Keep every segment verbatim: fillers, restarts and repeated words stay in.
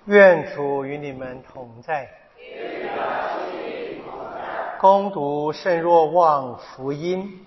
愿主与你们同在。恭读圣若望福音。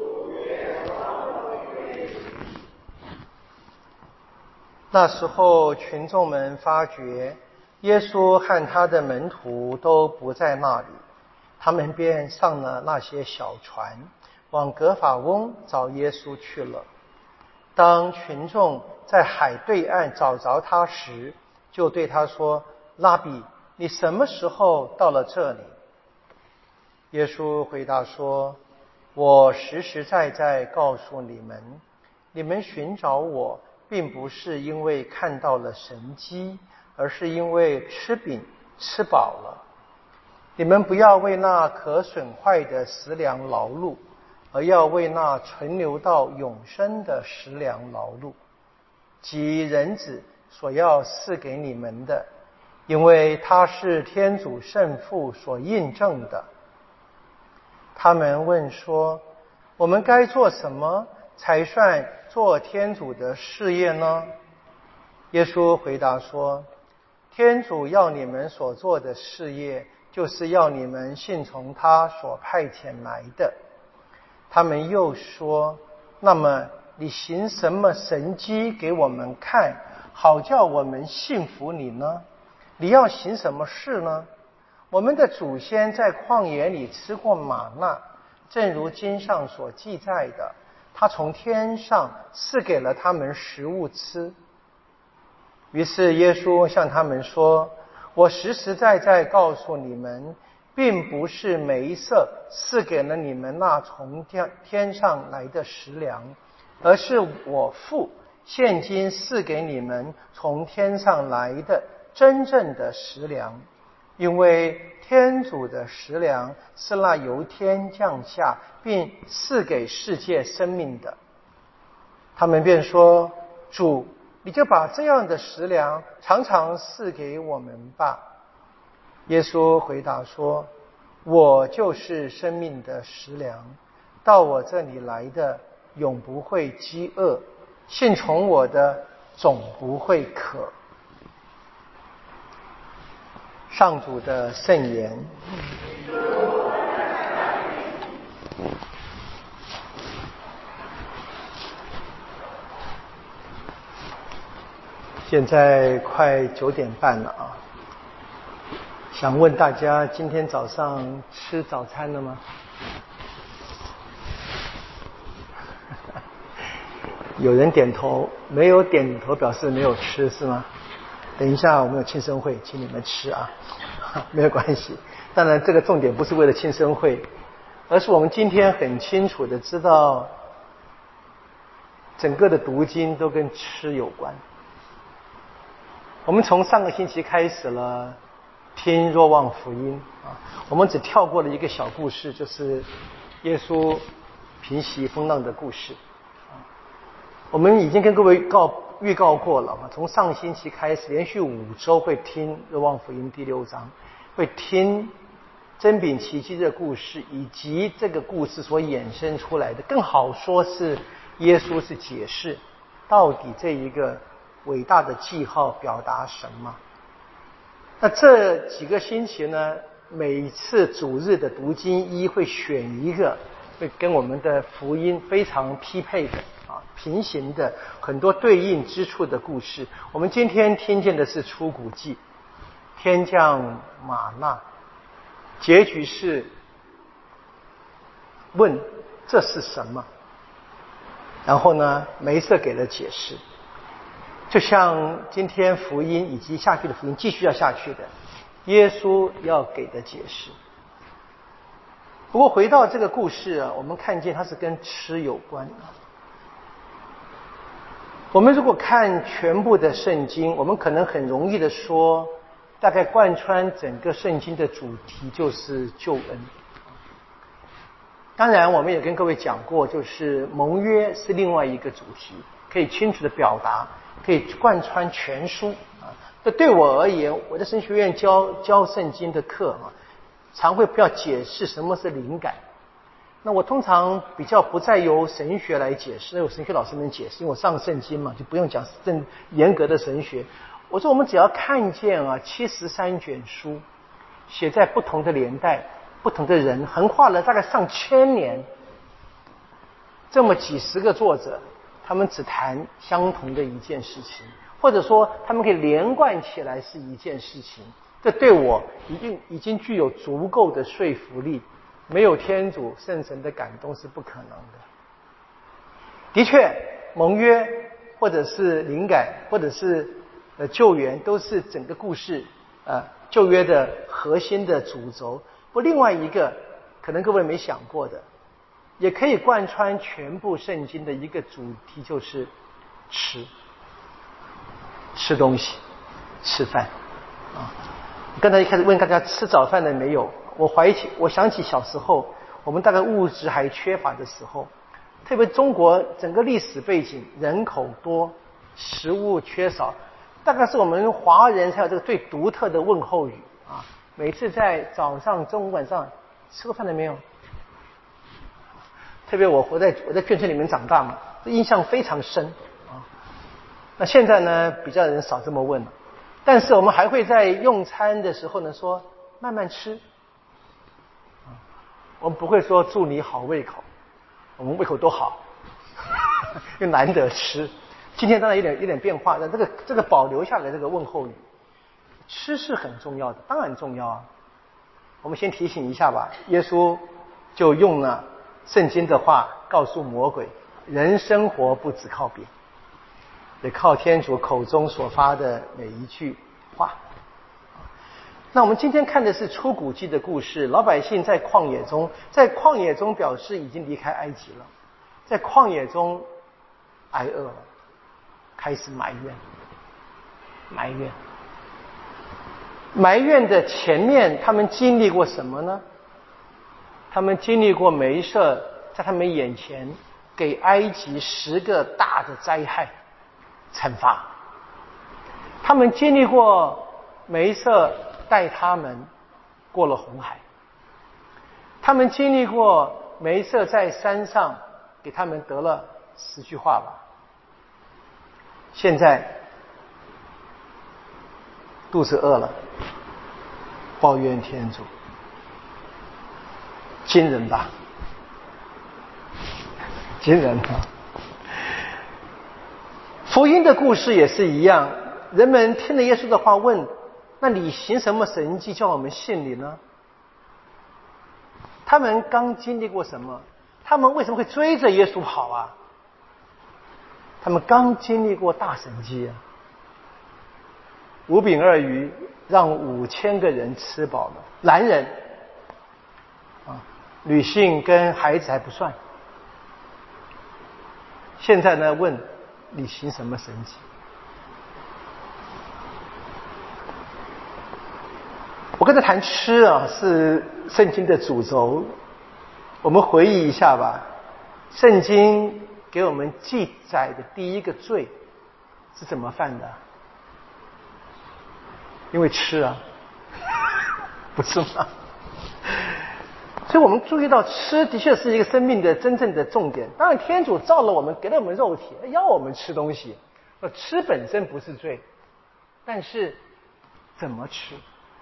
那时候，群众们发觉耶稣和他的门徒都不在那里，他们便上了那些小船，往革法翁找耶稣去了。当群众在海对岸找着他时，就对他说：拉比，你什么时候到了这里？耶稣回答说：我实实在在告诉你们，你们寻找我，并不是因为看到了神迹，而是因为吃饼吃饱了。你们不要为那可损坏的食粮劳碌，而要为那存留到永生的食粮劳碌，即人子所要赐给你们的，因为他是天主圣父所印证的。他们问说：我们该做什么才算做天主的事业呢？耶稣回答说：天主要你们所做的事业，就是要你们信从他所派遣来的。他们又说：那么你行什么神迹给我们看，好叫我们信服你呢？你要行什么事呢？我们的祖先在旷野里吃过玛纳，正如经上所记载的，他从天上赐给了他们食物吃。于是耶稣向他们说：我实实在在告诉你们，并不是梅瑟赐给了你们那从天上来的食粮，而是我父现今赐给你们从天上来的真正的食粮。因为天主的食粮是那由天降下并赐给世界生命的。他们便说：主，你就把这样的食粮常常赐给我们吧。耶稣回答说：我就是生命的食粮，到我这里来的永不会饥饿，信从我的总不会渴。上主的圣言。现在快九点半了啊，想问大家今天早上吃早餐了吗？有人点头，没有点头表示没有吃是吗？等一下我们有庆生会，请你们吃啊，没有关系。当然这个重点不是为了庆生会，而是我们今天很清楚的知道，整个的读经都跟吃有关。我们从上个星期开始了听若望福音啊，我们只跳过了一个小故事，就是耶稣平息风浪的故事。我们已经跟各位告预告过了，从上个星期开始，连续五周会听若望福音第六章，会听真饼奇迹的故事，以及这个故事所衍生出来的，更好说是耶稣是解释到底这一个伟大的记号表达什么。那这几个星期呢，每一次主日的读经一会选一个会跟我们的福音非常匹配的啊平行的很多对应之处的故事。我们今天听见的是出谷记，天降玛纳，结局是问这是什么，然后呢梅瑟给了解释。就像今天福音以及下去的福音继续要下去的，耶稣要给的解释。不过回到这个故事啊，我们看见它是跟吃有关的。我们如果看全部的圣经，我们可能很容易的说，大概贯穿整个圣经的主题就是救恩。当然我们也跟各位讲过，就是盟约是另外一个主题，可以清楚的表达，可以贯穿全书啊。这对我而言，我在神学院教教圣经的课啊，常会要解释什么是灵感。那我通常比较不再由神学来解释，有神学老师能解释，因为我上圣经嘛，就不用讲正严格的神学。 我说我们只要看见啊，七十三卷书写在不同的年代，不同的人，横跨了大概上千年，这么几十个作者，他们只谈相同的一件事情，或者说他们可以连贯起来是一件事情，这对我已经已经具有足够的说服力。没有天主圣神的感动是不可能的。的确，盟约或者是灵感或者是呃救援，都是整个故事呃旧约的核心的主轴。不，另外一个可能各位没想过的，也可以贯穿全部圣经的一个主题，就是吃，吃东西，吃饭啊。刚才一开始问大家吃早饭了没有，我怀疑起，我想起小时候，我们大概物质还缺乏的时候，特别中国整个历史背景，人口多，食物缺少，大概是我们华人才有这个最独特的问候语啊。每次在早上、中午、晚上吃过饭了没有？特别我活在我在眷村里面长大嘛，印象非常深啊。那现在呢，比较人少这么问了，但是我们还会在用餐的时候呢说慢慢吃。我们不会说祝你好胃口，我们胃口都好，又难得吃。今天当然有点有点变化，但这个这个保留下来这个问候语，吃是很重要的，当然重要啊。我们先提醒一下吧，耶稣就用了圣经的话告诉魔鬼，人生活不只靠饼，也靠天主口中所发的每一句话。那我们今天看的是出谷记的故事，老百姓在旷野中，在旷野中表示已经离开埃及了，在旷野中挨饿了，开始埋怨，埋怨，埋怨的前面他们经历过什么呢？他们经历过梅瑟在他们眼前给埃及十个大的灾害惩罚，他们经历过梅瑟带他们过了红海，他们经历过梅瑟在山上给他们得了十句话吧，现在肚子饿了，抱怨天主，惊人吧？惊人吧？福音的故事也是一样，人们听了耶稣的话问，那你行什么神迹叫我们信你呢？他们刚经历过什么？他们为什么会追着耶稣跑啊？他们刚经历过大神迹啊，五饼二鱼让五千个人吃饱了，男人啊，女性跟孩子还不算。现在呢，问你行什么神迹？我刚才谈吃啊，是圣经的主轴。我们回忆一下吧，圣经给我们记载的第一个罪是怎么犯的？因为吃啊，不是吗？所以我们注意到吃的确是一个生命的真正的重点。当然天主造了我们，给了我们肉体，要我们吃东西，吃本身不是罪，但是怎么吃？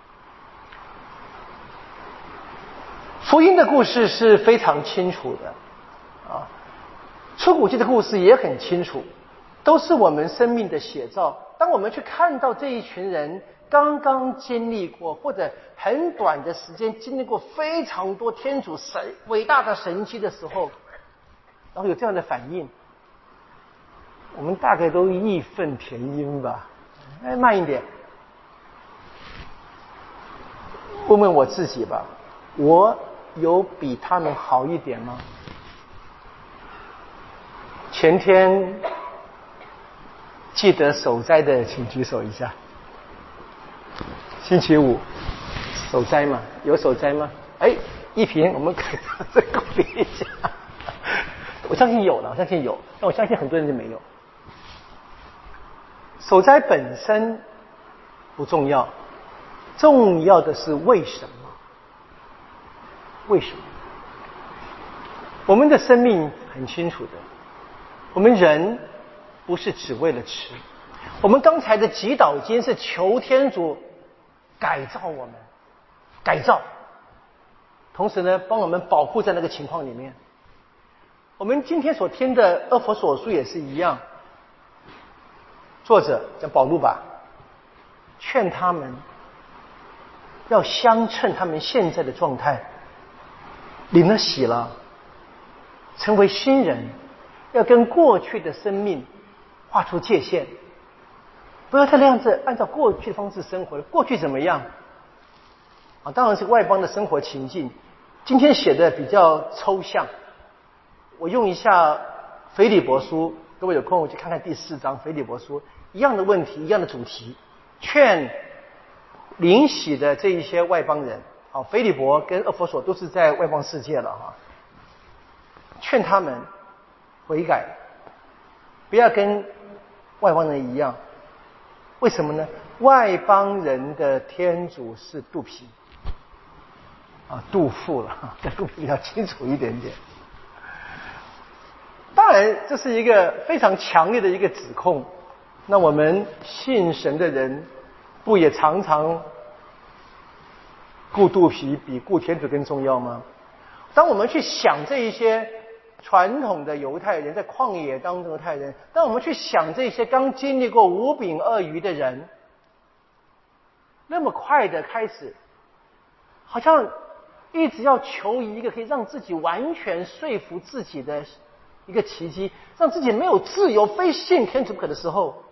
福音的故事是非常清楚的啊，出谷记的故事也很清楚，都是我们生命的写照。当我们去看到这一群人刚刚经历过，或者很短的时间经历过非常多天主神伟大的神迹的时候，然后有这样的反应，我们大概都义愤填膺吧。哎，慢一点，问问我自己吧，我有比他们好一点吗？前天记得守斋的请举手一下。星期五守斋嘛，有守斋吗？哎，一平，我们可以再鼓励一下。我相信有了，我相信有，但我相信很多人就没有。守斋本身不重要，重要的是为什么？为什么？我们的生命很清楚的，我们人不是只为了吃， 我们刚才的祈祷经是求天主改造我们，改造，同时呢，帮我们保护在那个情况里面。我们今天所听的《阿佛所书》也是一样，作者叫保禄吧，劝他们要相称他们现在的状态，领了洗了，成为新人，要跟过去的生命画出界限，不要再那样子按照过去的方式生活了。过去怎么样啊？当然是外邦的生活情境。今天写的比较抽象，我用一下腓立伯书，各位有空我去看看第四章腓立伯书，一样的问题，一样的主题，劝领洗的这一些外邦人，啊，腓立伯跟厄弗所都是在外邦世界了哈，劝他们悔改，不要跟外邦人一样。为什么呢？外邦人的天主是肚皮啊，肚腹了，这肚皮比较清楚一点点。当然，这是一个非常强烈的一个指控。那我们信神的人，不也常常顾肚皮比顾天主更重要吗？当我们去想这一些传统的犹太人，在旷野当中的犹太人，当我们去想这些刚经历过五饼二鱼的人，那么快的开始，好像一直要求一个可以让自己完全说服自己的一个奇迹，让自己没有自由，非信天主不可的时候，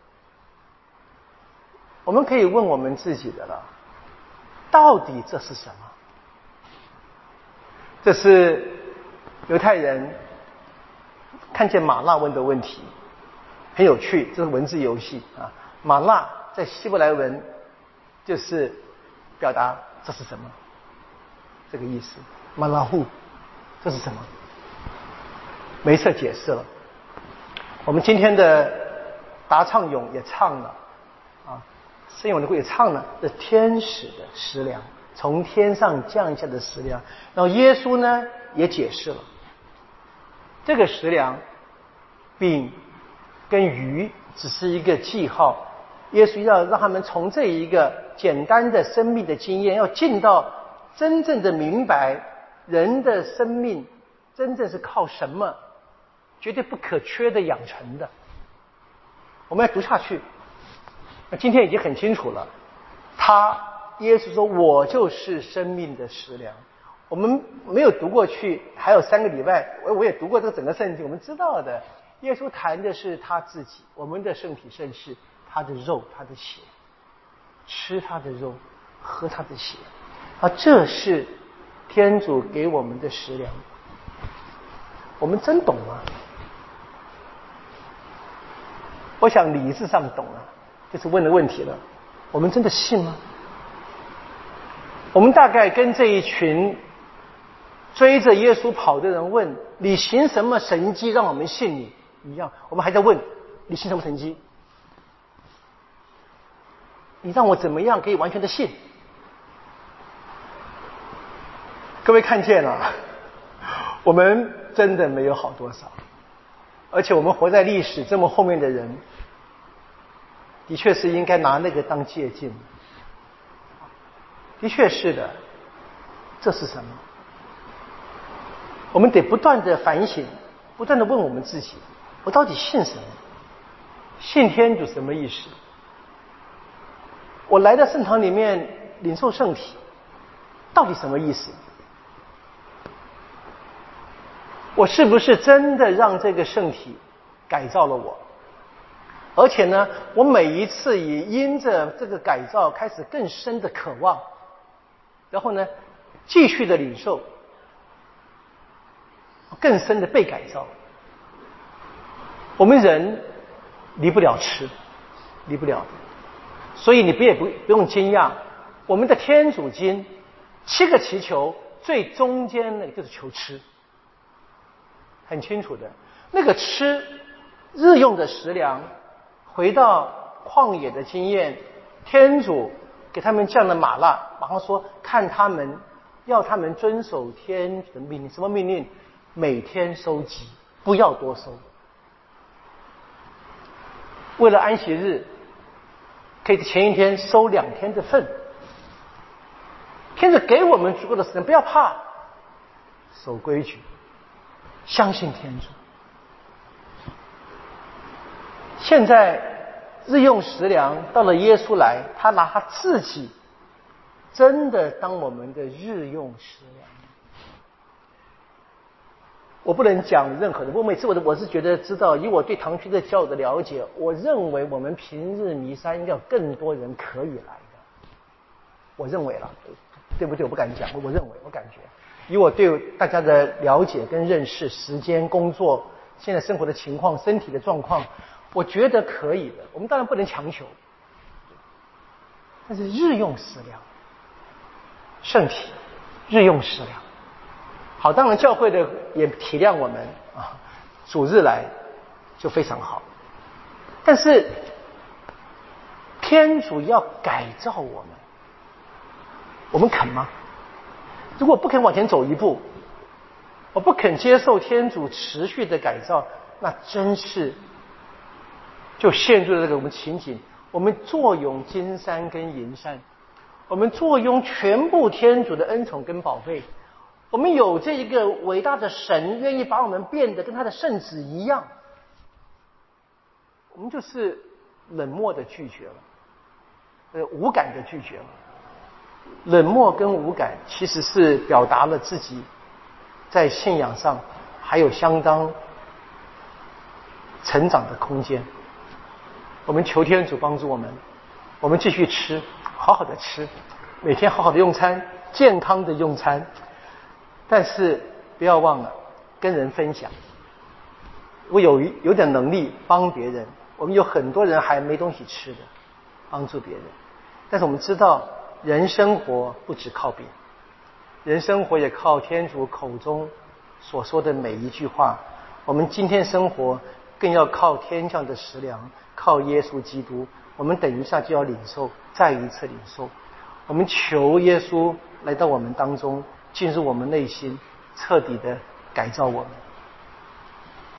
我们可以问我们自己的了，到底这是什么？这是犹太人看见玛纳问的问题，很有趣，这是文字游戏啊。玛纳在希伯来文就是表达这是什么，这个意思。玛拉户，这是什么？没设解释了。我们今天的答唱咏也唱了啊，圣咏的会也唱了，这天使的食粮，从天上降下的食粮。然后耶稣呢也解释了，这个食粮饼跟鱼只是一个记号，耶稣要让他们从这一个简单的生命的经验，要进到真正的明白人的生命真正是靠什么绝对不可缺的养成的。我们要读下去，那今天已经很清楚了，他耶稣说我就是生命的食粮。我们没有读过去还有三个礼拜，我我也读过这个整个圣经，我们知道的，耶稣谈的是他自己，我们的圣体圣事，他的肉他的血，吃他的肉喝他的血啊，这是天主给我们的食粮。我们真懂吗？我想理智上懂了，就是问的问题了，我们真的信吗？我们大概跟这一群追着耶稣跑的人问你行什么神迹让我们信你一样，我们还在问你行什么神迹，你让我怎么样可以完全的信？各位看见了，我们真的没有好多少，而且我们活在历史这么后面的人，的确是应该拿那个当借鉴。的确是的，这是什么？我们得不断的反省，不断的问我们自己，我到底信什么？信天主什么意思？我来到圣堂里面领受圣体，到底什么意思？我是不是真的让这个圣体改造了我？而且呢，我每一次也因着这个改造开始更深的渴望，然后呢继续的领受，更深的被改造。我们人离不了吃，离不了的，所以你不也不不用惊讶，我们的天主经七个祈求最中间那个就是求吃，很清楚的，那个吃日用的食粮，回到旷野的经验，天主给他们降了玛纳，马上说看他们，要他们遵守天主的命令。什么命令？每天收集，不要多收。 为了安息日，可以前一天收两天的份。天主给我们足够的时间，不要怕，守规矩，相信天主。现在日用食粮到了耶稣来，他拿他自己真的当我们的日用食粮。我不能讲任何的，我每次我的我是觉得知道，以我对唐区的教友的了解，我认为我们平日弥撒应该有更多人可以来的。我认为了，对不对？我不敢讲，我认为，我感觉，以我对大家的了解跟认识，时间、工作、现在生活的情况、身体的状况，我觉得可以的。我们当然不能强求，但是日用食粮，圣体，日用食粮。好，当然教会的也体谅我们啊，主日来就非常好。但是天主要改造我们，我们肯吗？如果不肯往前走一步，我不肯接受天主持续的改造，那真是就陷入了这个我们情景，我们坐拥金山跟银山，我们坐拥全部天主的恩宠跟宝贝，我们有这一个伟大的神愿意把我们变得跟他的圣子一样，我们就是冷漠的拒绝了，呃，无感的拒绝了。冷漠跟无感其实是表达了自己在信仰上还有相当成长的空间。我们求天主帮助我们，我们继续吃，好好的吃，每天好好的用餐，健康的用餐，但是不要忘了跟人分享。我有有点能力帮别人，我们有很多人还没东西吃的，帮助别人。但是我们知道人生活不只靠别人，人生活也靠天主口中所说的每一句话。我们今天生活更要靠天降的食粮，靠耶稣基督。我们等一下就要领受，再一次领受。我们求耶稣来到我们当中，进入我们内心，彻底的改造我们。